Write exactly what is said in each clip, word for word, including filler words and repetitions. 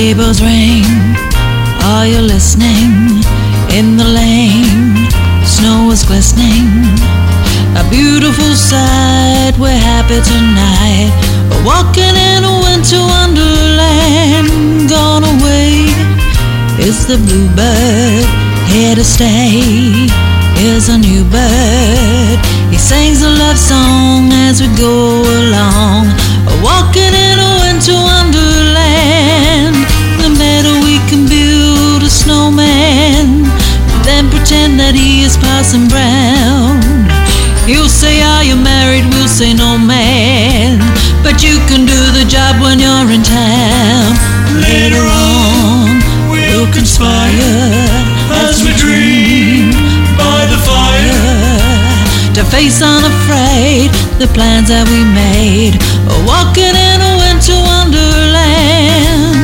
sleigh bells ring. Are you listening? In the lane, snow is glistening. A beautiful sight, we're happy tonight. We're walking in a winter wonderland. Gone away is the bluebird, here to stay is a new bird. He sings a love song as we go along. We're walking in a winter wonderland. The meadow we can build a snowman, then pretend that he is Parson Brown. He'll say, are you married? We'll say, no, man. But you can do the job when you're in town. Later on, we'll conspire as we dream by the fire to face unafraid the plans that we made. Walking in a winter wonderland.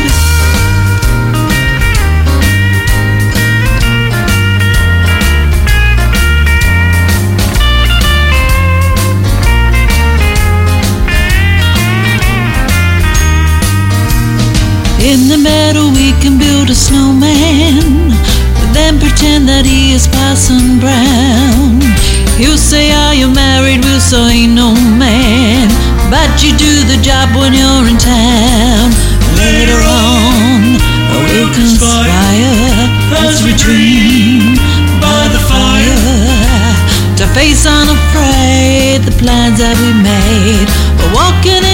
In the meadow we can build a snowman, then pretend that he is Parson Brown. He'll say, are you married? We'll say, no, man. But you do the job when you're in town. Later on, we'll conspire as we dream by the fire to face unafraid the plans that we made. We're walking in